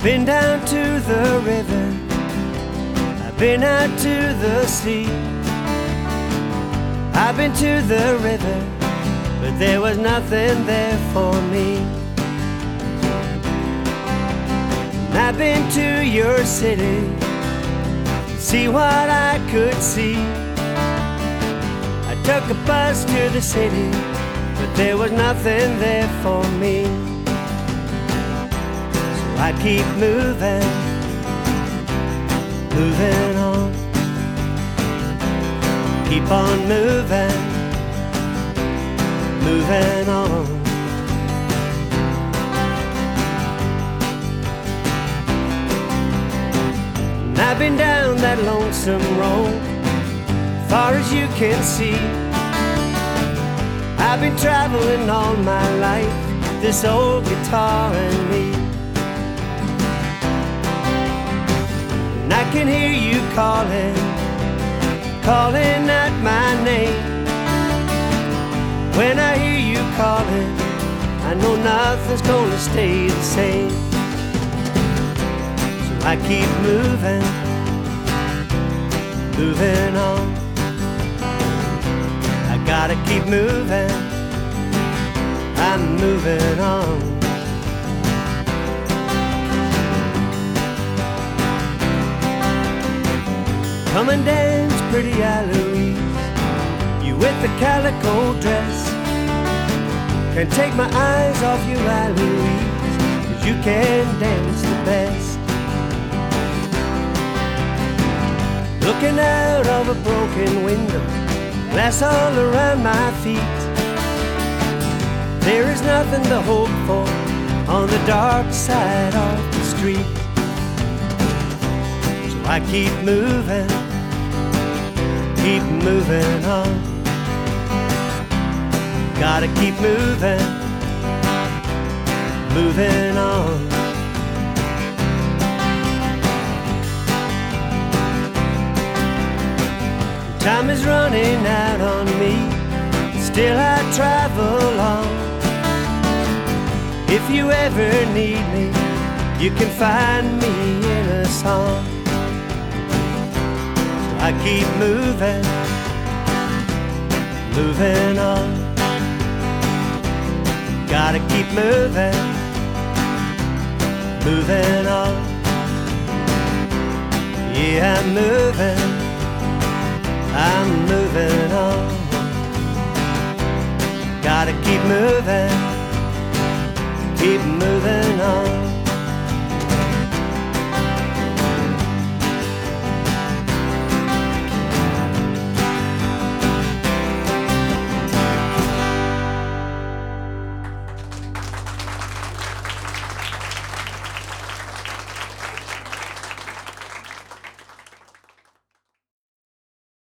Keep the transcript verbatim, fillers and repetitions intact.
Been down to the river, I've been out to the sea. I've been to the river, but there was nothing there for me. And I've been to your city, see what I could see. I took a bus to the city, but there was nothing there for me. I keep moving, moving on. Keep on moving, moving on. And I've been down that lonesome road, far as you can see. I've been traveling all my life, this old guitar and me. I can hear you calling, calling out my name. When I hear you calling, I know nothing's gonna stay the same. So I keep moving, moving on. I gotta keep moving, I'm moving on. Come and dance, pretty Eloise, you with the calico dress. Can't take my eyes off you, Eloise, 'cause you can dance the best. Looking out of a broken window, glass all around my feet. There is nothing to hope for on the dark side of the street. So I keep moving, keep moving on. Gotta keep moving, moving on. Time is running out on me, still I travel on. If you ever need me, you can find me in a song. I keep moving, moving on. Gotta keep moving, moving on. Yeah, I'm moving, I'm moving on. Gotta keep moving, keep moving on.